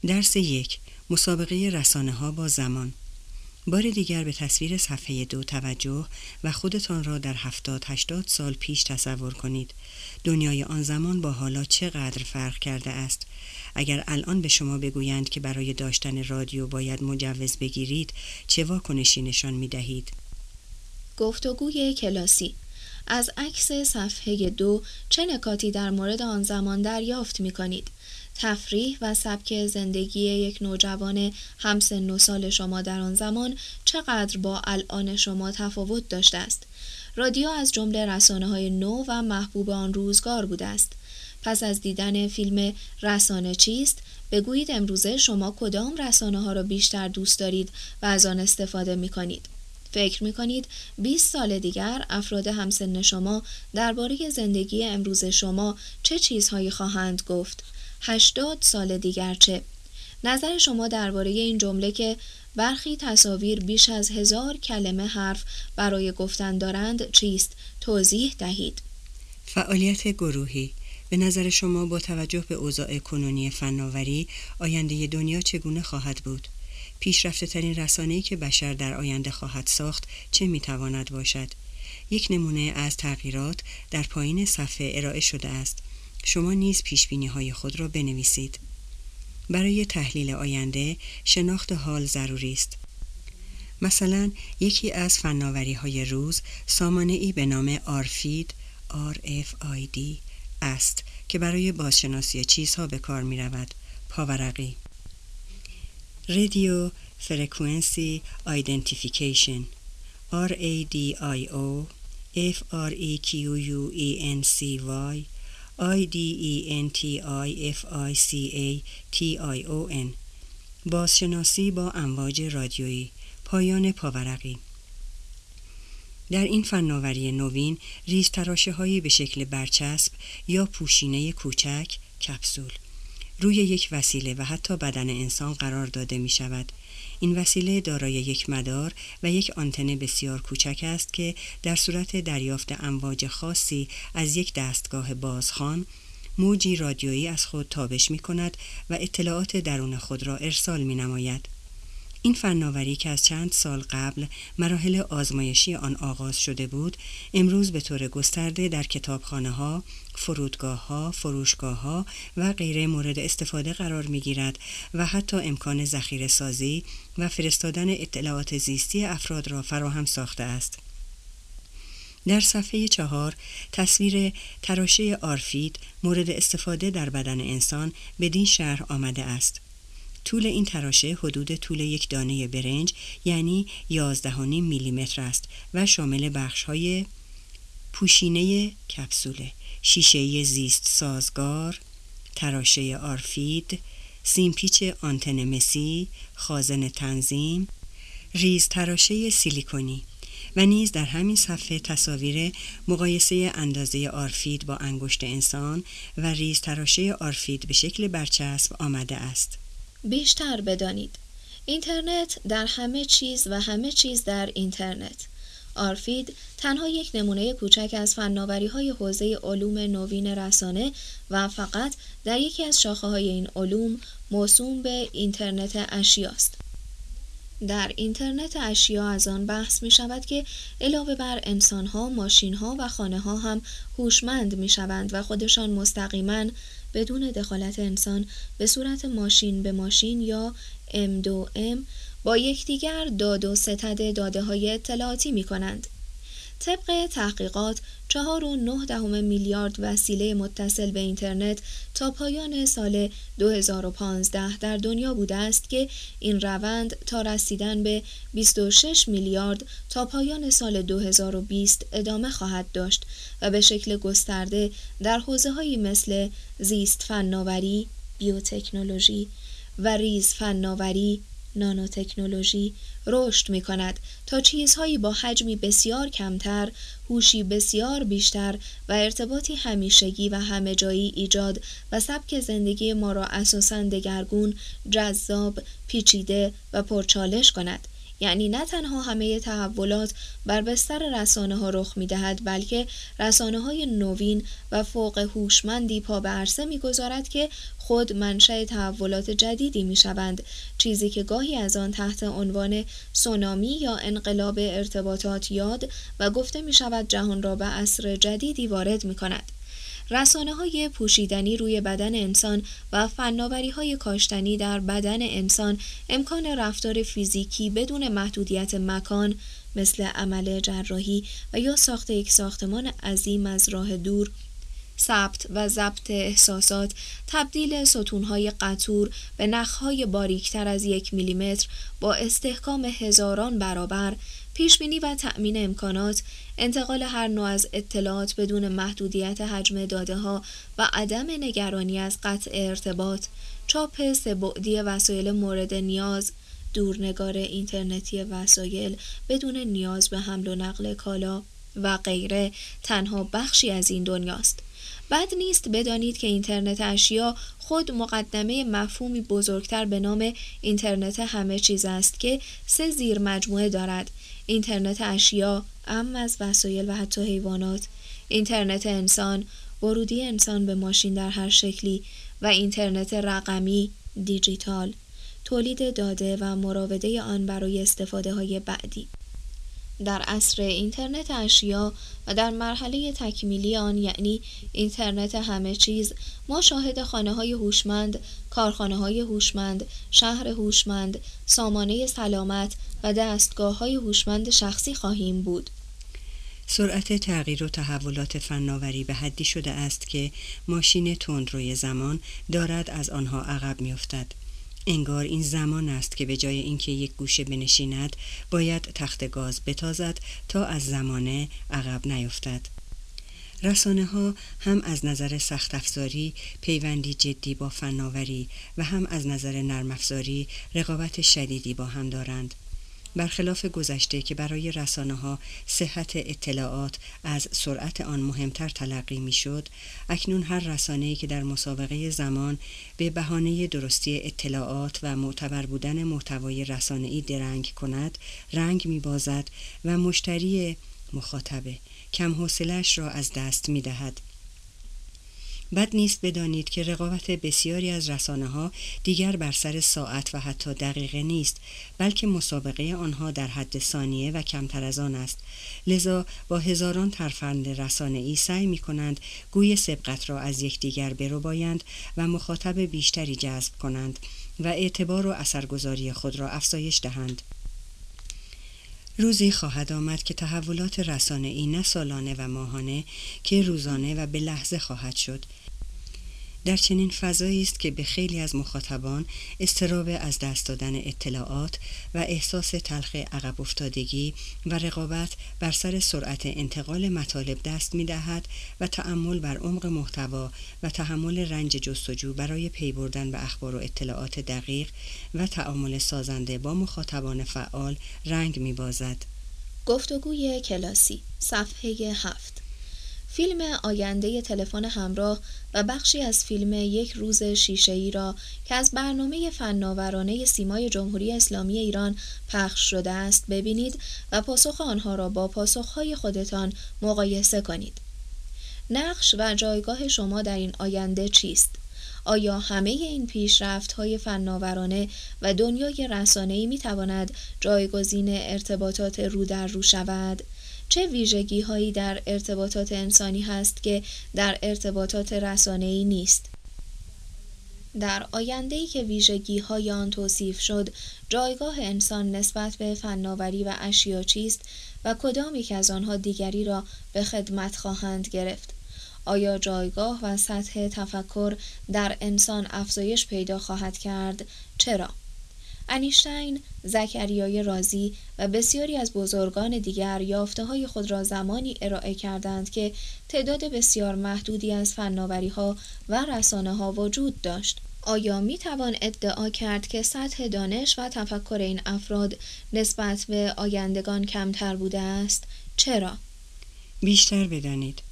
درس 1. مسابقه رسانه‌ها با زمان. بار دیگر به تصویر صفحه 2 توجه و خودتان را در 70-80 سال پیش تصور کنید. دنیای آن زمان با حالا چقدر فرق کرده است؟ اگر الان به شما بگویند که برای داشتن رادیو باید مجوز بگیرید، چه واکنشی نشان می‌دهید؟ گفتگوی کلاسی. از عکس صفحه 2 چه نکاتی در مورد آن زمان دریافت می‌کنید؟ تفریح و سبک زندگی یک نوجوان همسن و سال شما در آن زمان چقدر با الان شما تفاوت داشته است؟ رادیو از جمله رسانه‌های نو و محبوب آن روزگار بوده است. پس از دیدن فیلم رسانه چیست، بگویید امروزه شما کدام رسانه‌ها را بیشتر دوست دارید و از آن استفاده می‌کنید؟ فکر می‌کنید 20 سال دیگر افراد همسن شما درباره زندگی امروز شما چه چیزهایی خواهند گفت؟ 80 سال دیگر چه؟ نظر شما درباره این جمله که برخی تصاویر بیش از 1000 کلمه حرف برای گفتن دارند چیست؟ توضیح دهید. فعالیت گروهی. به نظر شما با توجه به اوضاع کنونی فناوری آینده دنیا چگونه خواهد بود؟ پیشرفته ترین رسانه‌ای که بشر در آینده خواهد ساخت چه میتواند باشد؟ یک نمونه از تغییرات در پایین صفحه ارائه شده است. شما نیز پیشبینی‌های خود را بنویسید. برای تحلیل آینده شناخت حال ضروری است. مثلا یکی از فناوری‌های روز سامانه‌ای به نام آرفید RFID است که برای بازشناسی چیزها به کار می‌رود. پاورقی. رادیو فرکانسی آیدنتیفیکیشن RADIO FREQUENCY IDENTIFICATION. بازشناسی با امواج رادیویی. پایان پاورقی. در این فناوری نوین ریزتراشه‌هایی به شکل برچسب یا پوشینه کوچک کپسول روی یک وسیله و حتی بدن انسان قرار داده می شود. این وسیله دارای یک مدار و یک آنتن بسیار کوچک است که در صورت دریافت امواج خاصی از یک دستگاه بازخوان، موجی رادیویی از خود تابش می کند و اطلاعات درون خود را ارسال می نماید. این فناوری که از چند سال قبل مراحل آزمایشی آن آغاز شده بود، امروز به طور گسترده در کتابخانه‌ها، فرودگاه‌ها، فروشگاه‌ها و غیره مورد استفاده قرار می‌گیرد و حتی امکان ذخیره‌سازی و فرستادن اطلاعات زیستی افراد را فراهم ساخته است. در صفحه 4 تصویر تراشه آرفید مورد استفاده در بدن انسان بدین شرح آمده است. طول این تراشه حدود طول یک دانه برنج یعنی 11.5 میلیمتر است و شامل بخش‌های پوشینه کپسوله، شیشه زیست سازگار، تراشه آرفید، سیمپیچ آنتن مسی، خازن تنظیم، ریز تراشه سیلیکونی و نیز در همین صفحه تصاویر مقایسه اندازه آرفید با انگشت انسان و ریز تراشه آرفید به شکل برچسب آمده است. بیشتر بدانید. اینترنت در همه چیز و همه چیز در اینترنت. آرفید تنها یک نمونه کوچک از فناوری‌های حوزه علوم نوین رسانه و فقط در یکی از شاخه‌های این علوم موسوم به اینترنت اشیاست. در اینترنت اشیا از آن بحث می شود که علاوه بر انسان‌ها، ماشین‌ها و خانه‌ها هم هوشمند می شوند و خودشان مستقیماً بدون دخالت انسان به صورت ماشین به ماشین یا M2M با یکدیگر داد و ستد داده‌های اطلاعاتی می کنند. طبق تحقیقات 4.9 میلیارد وسیله متصل به اینترنت تا پایان سال 2015 در دنیا بوده است که این روند تا رسیدن به 26 میلیارد تا پایان سال 2020 ادامه خواهد داشت و به شکل گسترده در حوزه‌هایی مثل زیست فناوری، بیوتکنولوژی و ریز فناوری، نانوتکنولوژی رشد می کند تا چیزهایی با حجمی بسیار کمتر، هوشی بسیار بیشتر و ارتباطی همیشگی و همه جایی ایجاد و سبک زندگی ما را اساساً دگرگون، جذاب، پیچیده و پرچالش کند. یعنی نه تنها همه تحولات بر بستر رسانه‌ها رخ می‌دهد، بلکه رسانه‌های نوین و فوق هوشمندی پا به عرصه می‌گذارد که خود منشأ تحولات جدیدی می‌شوند، چیزی که گاهی از آن تحت عنوان سونامی یا انقلاب ارتباطات یاد و گفته می‌شود جهان را به عصر جدیدی وارد می‌کند. رسانه‌های پوشیدنی روی بدن انسان و فناوری‌های کاشتنی در بدن انسان امکان رفتار فیزیکی بدون محدودیت مکان مثل عمل جراحی و یا ساخت یک ساختمان عظیم از راه دور، ثبت و ضبط احساسات، تبدیل ستونهای قطور به نخهای باریکتر از 1 میلیمتر با استحکام هزاران برابر، پیشبینی و تأمین امکانات، انتقال هر نوع از اطلاعات بدون محدودیت حجم داده‌ها و عدم نگرانی از قطع ارتباط، چاپ 3 بعدی وسایل مورد نیاز، دورنگار اینترنتی وسایل بدون نیاز به حمل و نقل کالا و غیره تنها بخشی از این دنیاست. بد نیست بدانید که اینترنت اشیا خود مقدمه مفهومی بزرگتر به نام اینترنت همه چیز است که 3 زیر مجموعه دارد: اینترنت اشیا، اعم از وسایل و حتی حیوانات، اینترنت انسان، ورودی انسان به ماشین در هر شکلی، و اینترنت رقمی، دیجیتال، تولید داده و مراوده آن برای استفاده های بعدی. در عصر اینترنت اشیا و در مرحله تکمیلی آن، یعنی اینترنت همه چیز، ما شاهد خانه‌های هوشمند، کارخانه‌های هوشمند، شهر هوشمند، سامانه سلامت و دستگاه‌های هوشمند شخصی خواهیم بود. سرعت تغییر و تحولات فناوری به حدی شده است که ماشین تندروی زمان دارد از آنها عقب می‌افتد. انگار این زمان است که به جای اینکه یک گوشه بنشیند باید تخت گاز بتازد تا از زمانه عقب نیفتد. رسانه‌ها هم از نظر سخت افزاری پیوندی جدی با فناوری و هم از نظر نرم افزاری رقابت شدیدی با هم دارند. برخلاف گذشته که برای رسانه‌ها صحت اطلاعات از سرعت آن مهمتر تلقی می‌شد، اکنون هر رسانه‌ای که در مسابقه زمان به بهانه درستی اطلاعات و معتبر بودن محتوای رسانه‌ای درنگ کند، رنگ می‌بازد و مشتری مخاطب کم حوصله‌اش را از دست می‌دهد. بد نیست بدانید که رقابت بسیاری از رسانه‌ها دیگر بر سر ساعت و حتی دقیقه نیست، بلکه مسابقه آنها در حد ثانیه و کمتر از آن است. لذا با هزاران ترفند رسانه‌ای سعی می‌کنند گوی سبقت را از یکدیگر بربایند و مخاطب بیشتری جذب کنند و اعتبار و اثرگذاری خود را افزایش دهند. روزی خواهد آمد که تحولات رسانه‌ای نه سالانه و ماهانه که روزانه و به لحظه خواهد شد. در چنین فضایی است که به خیلی از مخاطبان اضطراب از دست دادن اطلاعات و احساس تلخ عقب افتادگی و رقابت بر سر سرعت انتقال مطالب دست می‌دهد و تأمل بر عمق محتوا و تحمل رنج جستجو برای پی بردن به اخبار و اطلاعات دقیق و تعامل سازنده با مخاطبان فعال رنگ می‌بازد. گفتگوی کلاسی، صفحه 7. فیلم آینده تلفن همراه و بخشی از فیلم یک روز شیشه‌ای را که از برنامه فناورانه سیمای جمهوری اسلامی ایران پخش شده است ببینید و پاسخ آنها را با پاسخهای خودتان مقایسه کنید. نقش و جایگاه شما در این آینده چیست؟ آیا همه این پیشرفت‌های فناورانه و دنیای رسانه‌ای می‌تواند جایگزین ارتباطات رو در رو شود؟ چه ویژگی‌هایی در ارتباطات انسانی هست که در ارتباطات رسانه‌ای نیست؟ در آینده‌ای که ویژگی‌های آن توصیف شد، جایگاه انسان نسبت به فناوری و اشیا چیست و کدام یک از آنها دیگری را به خدمت خواهند گرفت؟ آیا جایگاه و سطح تفکر در انسان افزایش پیدا خواهد کرد؟ چرا؟ انیشتین، زکریای رازی و بسیاری از بزرگان دیگر یافته‌های خود را زمانی ارائه کردند که تعداد بسیار محدودی از فناوری‌ها و رسانه‌ها وجود داشت. آیا می‌توان ادعا کرد که سطح دانش و تفکر این افراد نسبت به آیندگان کمتر بوده است؟ چرا؟ بیشتر بدانید.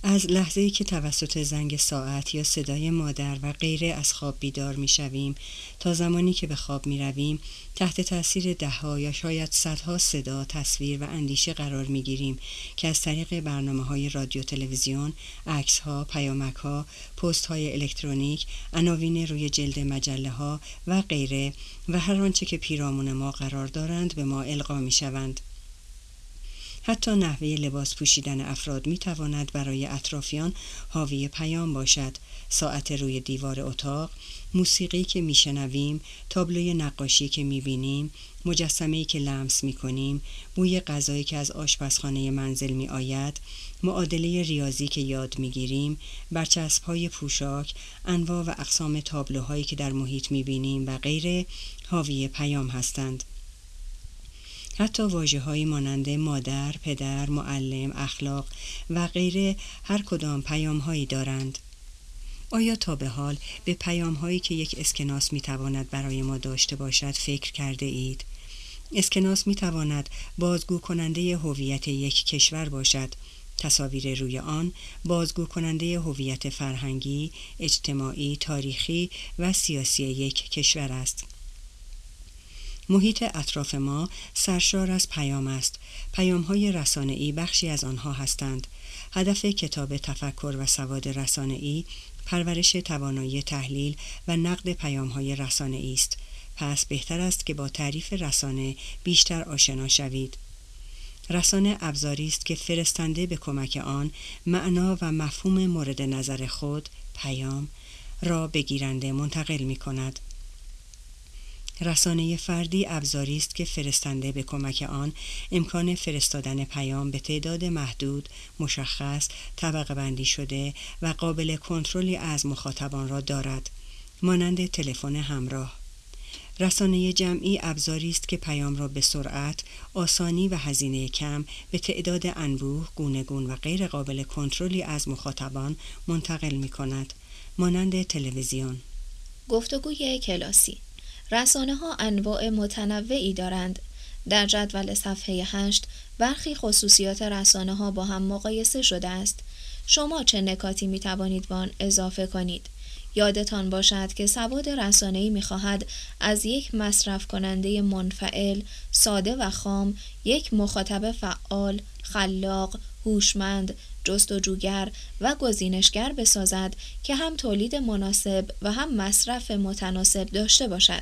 از لحظه‌ای که توسط زنگ ساعت یا صدای مادر و غیره از خواب بیدار می‌شویم تا زمانی که به خواب می‌رویم تحت تأثیر ده‌ها یا شاید صدها صدا، تصویر و اندیشه قرار می‌گیریم که از طریق برنامه‌های رادیو تلویزیون، عکس‌ها، پیامک‌ها، پست‌های الکترونیک، عناوین روی جلد مجله‌ها و غیره و هر آنچه که پیرامون ما قرار دارند به ما القا می‌شوند. حتی نحوه لباس پوشیدن افراد می تواند برای اطرافیان حاوی پیام باشد. ساعت روی دیوار اتاق، موسیقی که می شنویم، تابلوی نقاشی که می بینیم، مجسمه‌ای که لمس می کنیم، بوی غذایی که از آشپزخانه منزل می آید، معادله ریاضی که یاد می گیریم، برچسب‌های پوشاک، انواع و اقسام تابلوهایی که در محیط می بینیم و غیره حاوی پیام هستند. حتی واژه‌هایی مانند مادر، پدر، معلم، اخلاق و غیره هر کدام پیام‌هایی دارند. آیا تا به حال به پیام‌هایی که یک اسکناس می‌تواند برای ما داشته باشد فکر کرده اید؟ اسکناس می‌تواند بازگو کننده هویت یک کشور باشد. تصاویر روی آن بازگو کننده هویت فرهنگی، اجتماعی، تاریخی و سیاسی یک کشور است. محیط اطراف ما سرشار از پیام است. پیام‌های رسانه‌ای بخشی از آنها هستند. هدف کتاب تفکر و سواد رسانه‌ای پرورش توانایی تحلیل و نقد پیام‌های رسانه‌ای است. پس بهتر است که با تعریف رسانه بیشتر آشنا شوید. رسانه ابزاری است که فرستنده به کمک آن معنا و مفهوم مورد نظر خود، پیام، را به گیرنده منتقل می‌کند. رسانه فردی ابزاری است که فرستنده به کمک آن امکان فرستادن پیام به تعداد محدود، مشخص، طبقه بندی شده و قابل کنترلی از مخاطبان را دارد، مانند تلفن همراه. رسانه جمعی ابزاری است که پیام را به سرعت، آسانی و هزینه کم به تعداد انبوه، گوناگون و غیر قابل کنترلی از مخاطبان منتقل می کند، مانند تلویزیون. گفتگوی کلاسی. رسانه‌ها انواع متنوعی دارند. در جدول صفحه 8 برخی خصوصیات رسانه‌ها با هم مقایسه شده است. شما چه نکاتی می توانید به آن اضافه کنید؟ یادتان باشد که سواد رسانه‌ای می‌خواهد از یک مصرف کننده منفعل، ساده و خام، یک مخاطب فعال، خلاق، هوشمند، جستجوگر و گزینشگر بسازد که هم تولید مناسب و هم مصرف متناسب داشته باشد.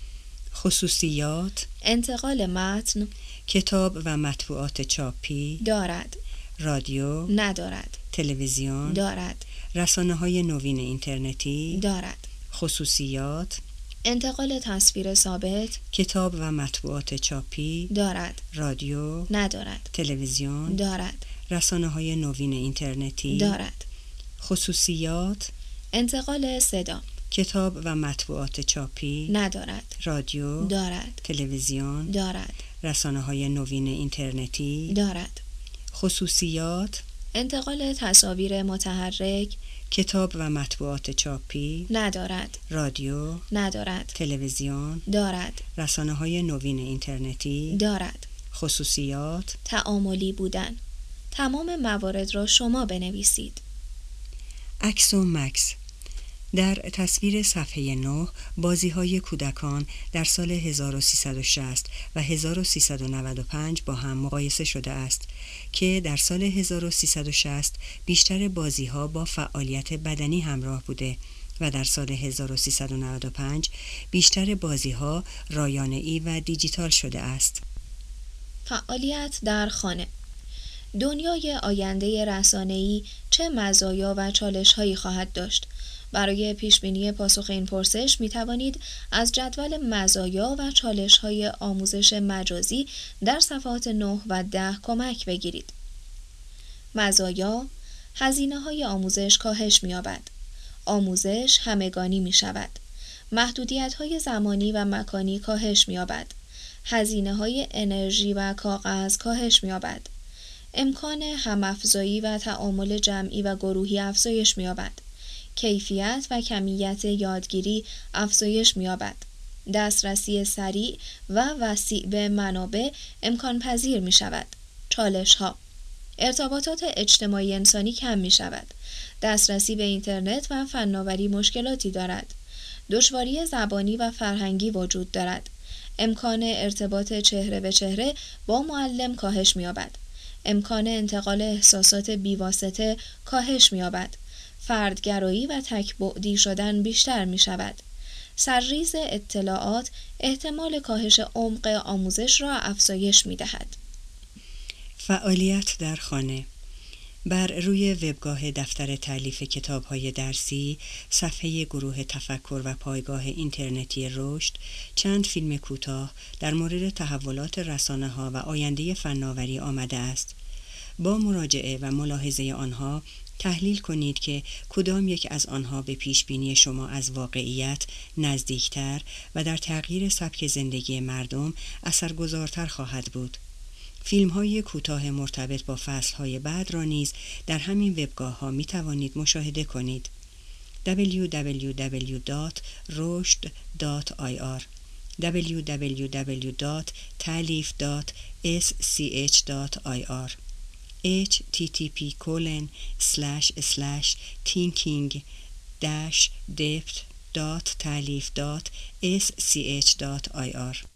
خصوصیات: انتقال متن، کتاب و مطبوعات چاپی دارد، رادیو ندارد، تلویزیون دارد، رسانه‌های نوین اینترنتی دارد. خصوصیات: انتقال تصویر ثابت، کتاب و مطبوعات چاپی دارد، رادیو ندارد، تلویزیون دارد، رسانه‌های نوین اینترنتی دارد. خصوصیات: انتقال صدا، کتاب و مطبوعات چاپی ندارد، رادیو دارد، تلویزیون دارد، رسانه‌های نوین اینترنتی دارد. خصوصیات: انتقال تصاویر متحرک، کتاب و مطبوعات چاپی ندارد، رادیو ندارد، تلویزیون دارد، رسانه‌های نوین اینترنتی دارد. خصوصیات: تعاملی بودن. تمام موارد را شما بنویسید. عکس و مکس. در تصویر صفحه 9 بازی‌های کودکان در سال 1360 و 1395 با هم مقایسه شده است که در سال 1360 بیشتر بازی‌ها با فعالیت بدنی همراه بوده و در سال 1395 بیشتر بازی‌ها رایانه‌ای و دیجیتال شده است. فعالیت در خانه. دنیای آینده رسانه‌ای چه مزایا و چالش‌هایی خواهد داشت؟ برای پیشبینی پاسخ این پرسش می توانید از جدول مزایا و چالش‌های آموزش مجازی در صفحات 9 و 10 کمک بگیرید. مزایا: هزینه‌های آموزش کاهش می‌یابد. آموزش همگانی می‌شود. محدودیت‌های زمانی و مکانی کاهش می‌یابد. هزینه‌های انرژی و کاغذ کاهش می‌یابد. امکان هم‌افزایی و تعامل جمعی و گروهی افزایش می‌یابد. کیفیت و کمیت یادگیری افزایش می‌یابد. دسترسی سریع و وسیع به منابع امکان پذیر می‌شود. چالش‌ها: ارتباطات اجتماعی انسانی کم می شود. دسترسی به اینترنت و فناوری مشکلاتی دارد. دشواری زبانی و فرهنگی وجود دارد. امکان ارتباط چهره به چهره با معلم کاهش می یابد. امکان انتقال احساسات بیواسطه کاهش می یابد. فردگرایی و تک‌بعدی شدن بیشتر می شود. سرریز اطلاعات احتمال کاهش عمق آموزش را افزایش می دهد. فعالیت در خانه. بر روی وبگاه دفتر تألیف کتاب‌های درسی، صفحه گروه تفکر و پایگاه اینترنتی رشد، چند فیلم کوتاه در مورد تحولات رسانه‌ها و آینده فناوری آمده است. با مراجعه و ملاحظه آنها تحلیل کنید که کدام یک از آنها به پیشبینی شما از واقعیت نزدیکتر و در تغییر سبک زندگی مردم اثرگذارتر خواهد بود. فیلم‌های کوتاه مرتبط با فصل‌های بعد را نیز در همین وبگاه‌ها می‌توانید مشاهده کنید. www.rushd.ir www.talif.sch.ir http://thinking-depth.talif.sch.ir